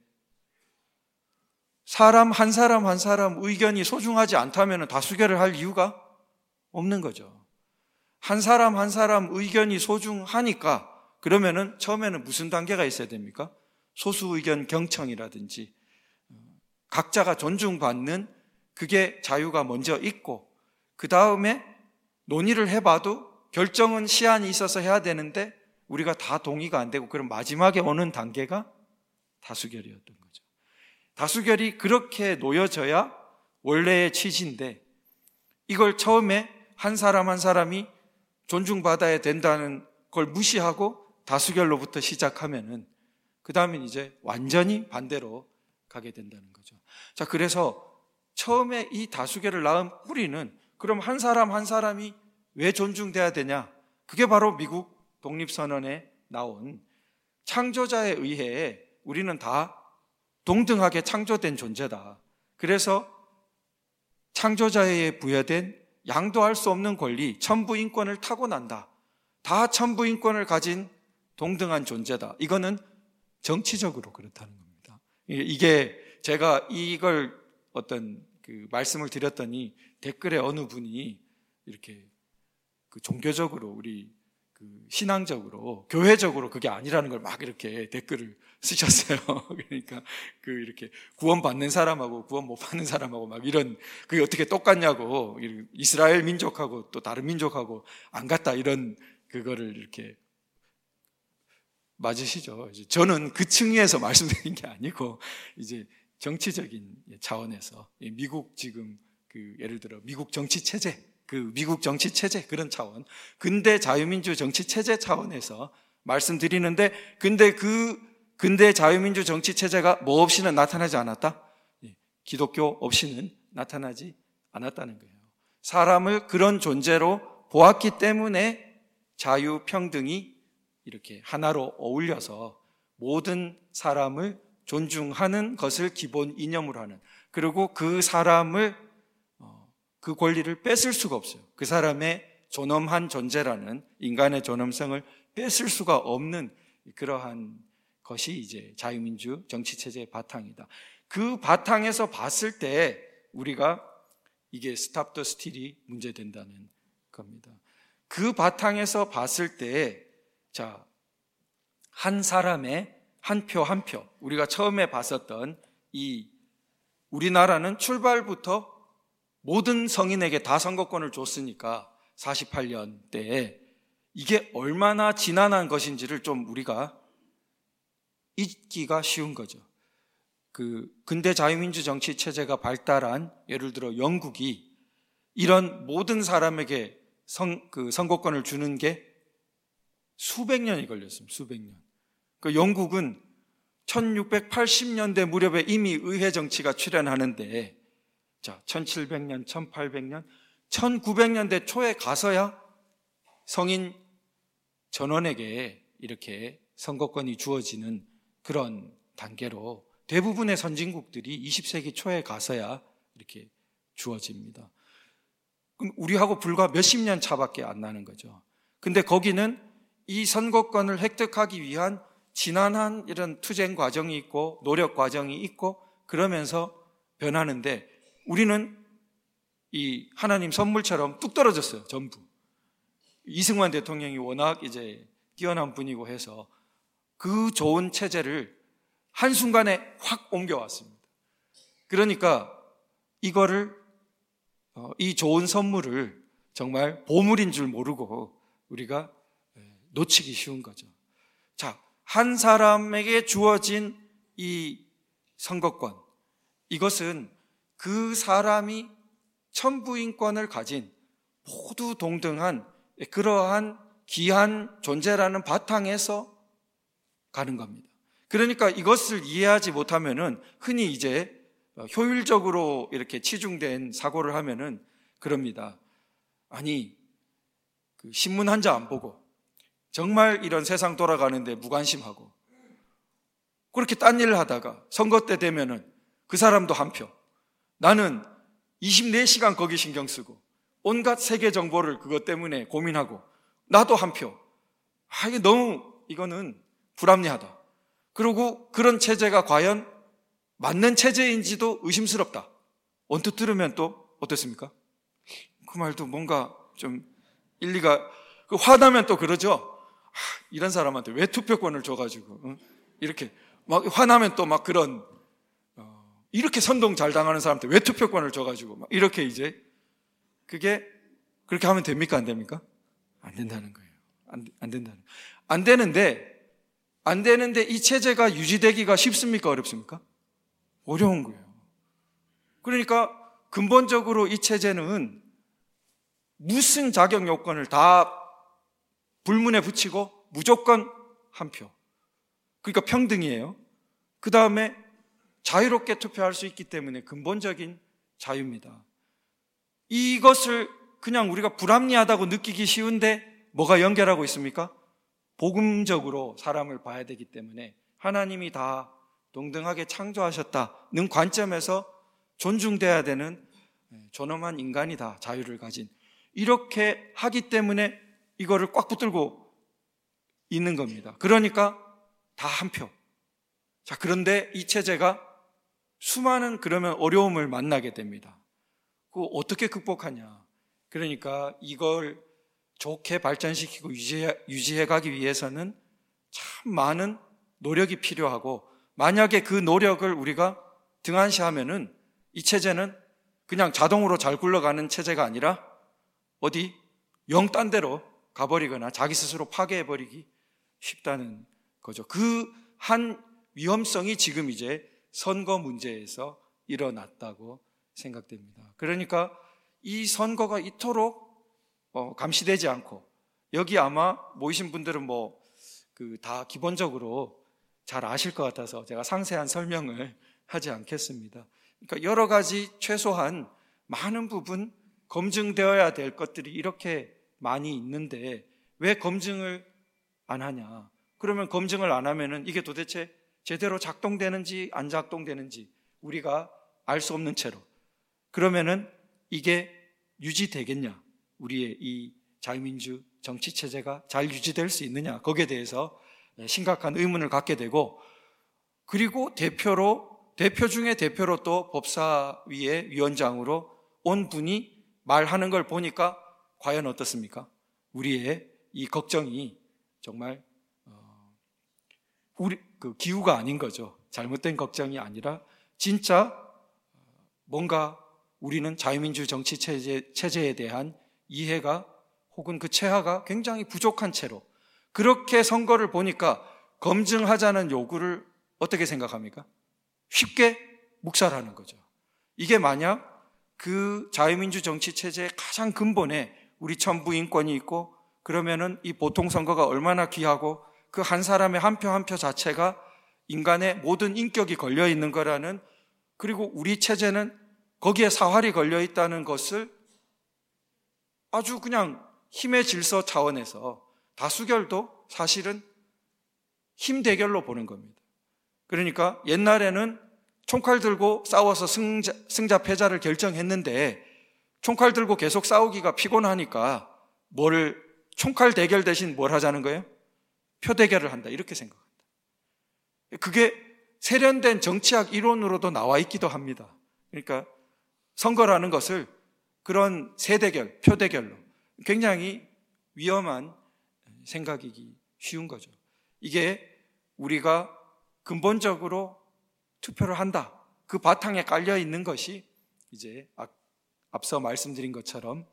사람 한 사람 의견이 소중하지 않다면 다수결을 할 이유가 없는 거죠. 한 사람 의견이 소중하니까 그러면은 처음에는 무슨 단계가 있어야 됩니까? 소수 의견 경청이라든지 각자가 존중받는 그게 자유가 먼저 있고 그 다음에 논의를 해봐도 결정은 시한이 있어서 해야 되는데 우리가 다 동의가 안 되고 그럼 마지막에 오는 단계가 다수결이었던 거죠. 다수결이 그렇게 놓여져야 원래의 취지인데 이걸 처음에 한 사람이 존중받아야 된다는 걸 무시하고 다수결로부터 시작하면은 그 다음엔 이제 완전히 반대로 가게 된다는 거죠. 자, 그래서 처음에 이 다수결을 낳은 뿌리는 그럼 한 사람이 왜 존중돼야 되냐? 그게 바로 미국 독립선언에 나온 창조자에 의해 우리는 다 동등하게 창조된 존재다. 그래서 창조자에 부여된 양도할 수 없는 권리, 천부인권을 타고난다. 다 천부인권을 가진 동등한 존재다. 이거는 정치적으로 그렇다는 겁니다. 이게 제가 이걸 어떤 말씀을 드렸더니 댓글에 어느 분이 이렇게 종교적으로 우리 신앙적으로 교회적으로 그게 아니라는 걸 막 이렇게 댓글을 쓰셨어요. 그러니까 이렇게 구원 받는 사람하고 구원 못 받는 사람하고 막 이런 그게 어떻게 똑같냐고 이스라엘 민족하고 또 다른 민족하고 안 같다 이런 그거를 이렇게 맞으시죠? 저는 그 층위에서 말씀드린 게 아니고 이제 정치적인 차원에서 미국 지금 예를 들어 미국 정치 체제 미국 정치 체제 그런 차원 근대 자유민주 정치 체제 차원에서 말씀드리는데 근데 근대 자유민주 정치 체제가 뭐 없이는 나타나지 않았다? 기독교 없이는 나타나지 않았다는 거예요. 사람을 그런 존재로 보았기 때문에 자유 평등이 이렇게 하나로 어울려서 모든 사람을 존중하는 것을 기본 이념으로 하는 그리고 그 사람을 그 권리를 뺏을 수가 없어요. 그 사람의 존엄한 존재라는 인간의 존엄성을 뺏을 수가 없는 그러한 것이 이제 자유민주 정치체제의 바탕이다. 그 바탕에서 봤을 때 우리가 이게 스탑 더 스틸이 문제된다는 겁니다. 그 바탕에서 봤을 때 한 사람의 한 표 한 표 우리가 처음에 봤었던 이 우리나라는 출발부터 모든 성인에게 다 선거권을 줬으니까 48년 때에 이게 얼마나 지난한 것인지를 좀 우리가 잊기가 쉬운 거죠. 그 근대 자유민주 정치 체제가 발달한 예를 들어 영국이 이런 모든 사람에게 선거권을 주는 게 수백 년이 걸렸습니다. 수백 년. 그 영국은 1680년대 무렵에 이미 의회 정치가 출현하는데, 자, 1700년, 1800년, 1900년대 초에 가서야 성인 전원에게 이렇게 선거권이 주어지는 그런 단계로 대부분의 선진국들이 20세기 초에 가서야 이렇게 주어집니다. 그럼 우리하고 불과 몇십 년 차밖에 안 나는 거죠. 근데 거기는 이 선거권을 획득하기 위한 지난한 이런 투쟁 과정이 있고 노력 과정이 있고 그러면서 변하는데, 우리는 이 하나님 선물처럼 뚝 떨어졌어요. 전부. 이승만 대통령이 워낙 이제 뛰어난 분이고 해서 그 좋은 체제를 한순간에 확 옮겨왔습니다. 그러니까 이거를 이 좋은 선물을 정말 보물인 줄 모르고 우리가 놓치기 쉬운 거죠. 자, 한 사람에게 주어진 이 선거권, 이것은 그 사람이 천부인권을 가진 모두 동등한 그러한 귀한 존재라는 바탕에서 가는 겁니다. 그러니까 이것을 이해하지 못하면은 흔히 이제 효율적으로 이렇게 치중된 사고를 하면은 그럽니다. 아니, 그 신문 한 자 안 보고 정말 이런 세상 돌아가는데 무관심하고 그렇게 딴 일을 하다가 선거 때 되면은 그 사람도 한 표, 나는 24시간 거기 신경 쓰고 온갖 세계 정보를 그것 때문에 고민하고 나도 한 표. 이게 너무 이거는 불합리하다. 그리고 그런 체제가 과연 맞는 체제인지도 의심스럽다. 언뜻 들으면 또 어떻습니까? 그 말도 뭔가 좀 일리가, 화나면 또 그러죠. 이런 사람한테 왜 투표권을 줘가지고 이렇게 막 화나면 또 막 그런 이렇게 선동 잘 당하는 사람한테 왜 투표권을 줘가지고 막 이렇게 이제 그게 그렇게 하면 됩니까? 안 됩니까? 안 된다는 거예요. 안 된다는. 안 되는데 이 체제가 유지되기가 쉽습니까? 어렵습니까? 어려운 거예요. 그러니까 근본적으로 이 체제는 무슨 자격 요건을 다 불문에 붙이고 무조건 한 표. 그러니까 평등이에요. 그 다음에 자유롭게 투표할 수 있기 때문에 근본적인 자유입니다. 이것을 그냥 우리가 불합리하다고 느끼기 쉬운데 뭐가 연결하고 있습니까? 복음적으로 사람을 봐야 되기 때문에 하나님이 다 동등하게 창조하셨다는 관점에서 존중돼야 되는 존엄한 인간이다, 자유를 가진. 이렇게 하기 때문에 이거를 꽉 붙들고 있는 겁니다. 그러니까 다 한 표. 자, 그런데 이 체제가 수많은 그러면 어려움을 만나게 됩니다. 그거 어떻게 극복하냐? 그러니까 이걸 좋게 발전시키고 유지해 가기 위해서는 참 많은 노력이 필요하고, 만약에 그 노력을 우리가 등한시하면은 이 체제는 그냥 자동으로 잘 굴러가는 체제가 아니라 어디 영딴 데로 가버리거나 자기 스스로 파괴해버리기 쉽다는 거죠. 그 한 위험성이 지금 이제 선거 문제에서 일어났다고 생각됩니다. 그러니까 이 선거가 이토록 감시되지 않고, 여기 아마 모이신 분들은 다 기본적으로 잘 아실 것 같아서 제가 상세한 설명을 하지 않겠습니다. 그러니까 여러 가지 최소한 많은 부분 검증되어야 될 것들이 이렇게 많이 있는데 왜 검증을 안 하냐? 그러면 검증을 안 하면은 이게 도대체 제대로 작동되는지 안 작동되는지 우리가 알 수 없는 채로, 그러면은 이게 유지되겠냐? 우리의 이 자유민주 정치 체제가 잘 유지될 수 있느냐? 거기에 대해서 심각한 의문을 갖게 되고, 그리고 대표 중에 대표로 또 법사위의 위원장으로 온 분이 말하는 걸 보니까 과연 어떻습니까? 우리의 이 걱정이 정말 기우가 아닌 거죠. 잘못된 걱정이 아니라 진짜 뭔가 우리는 자유민주 정치 체제에 대한 이해가 혹은 그 체화가 굉장히 부족한 채로 그렇게 선거를 보니까 검증하자는 요구를 어떻게 생각합니까? 쉽게 묵살하는 거죠. 이게 만약 그 자유민주 정치 체제의 가장 근본에 우리 천부 인권이 있고 그러면은 이 보통선거가 얼마나 귀하고 그 한 사람의 한 표 한 표 자체가 인간의 모든 인격이 걸려 있는 거라는, 그리고 우리 체제는 거기에 사활이 걸려 있다는 것을 아주 그냥 힘의 질서 차원에서 다수결도 사실은 힘 대결로 보는 겁니다. 그러니까 옛날에는 총칼 들고 싸워서 승자 패자를 결정했는데 총칼 들고 계속 싸우기가 피곤하니까 총칼 대결 대신 뭘 하자는 거예요? 표 대결을 한다, 이렇게 생각합니다. 그게 세련된 정치학 이론으로도 나와 있기도 합니다. 그러니까 선거라는 것을 그런 세대결, 표 대결로 굉장히 위험한 생각이기 쉬운 거죠. 이게 우리가 근본적으로 투표를 한다, 그 바탕에 깔려 있는 것이 이제 앞서 말씀드린 것처럼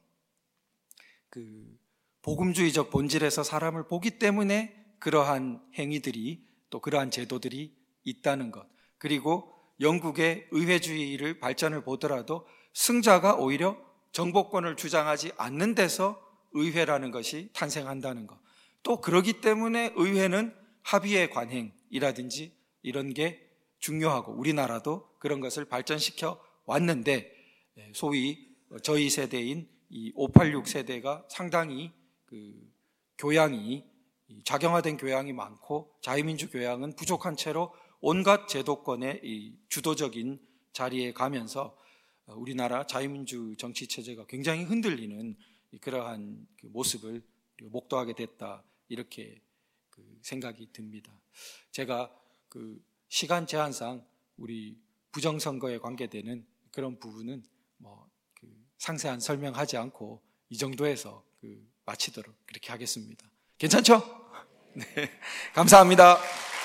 그 복음주의적 본질에서 사람을 보기 때문에 그러한 행위들이, 또 그러한 제도들이 있다는 것, 그리고 영국의 의회주의를 발전을 보더라도 승자가 오히려 정복권을 주장하지 않는 데서 의회라는 것이 탄생한다는 것, 또 그러기 때문에 의회는 합의의 관행이라든지 이런 게 중요하고 우리나라도 그런 것을 발전시켜 왔는데, 소위 저희 세대인 이 586 세대가 상당히 그 교양이, 작용화된 교양이 많고 자유민주 교양은 부족한 채로 온갖 제도권의 이 주도적인 자리에 가면서 우리나라 자유민주 정치 체제가 굉장히 흔들리는 그러한 그 모습을 목도하게 됐다, 이렇게 그 생각이 듭니다. 제가 그 시간 제한상 우리 부정선거에 관계되는 그런 부분은 그 상세한 설명하지 않고 이 정도에서 마치도록 그렇게 하겠습니다. 괜찮죠? 네, 감사합니다.